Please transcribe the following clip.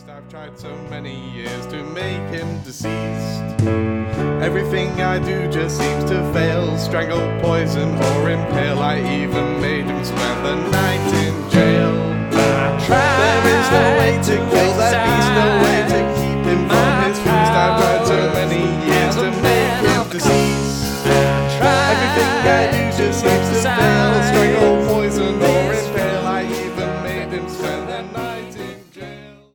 deceased. I've tried so many years to make him deceased. Everything I do just seems to fail. Strangle, poison, or impale. I even made him spend the night in jail. There is no way to kill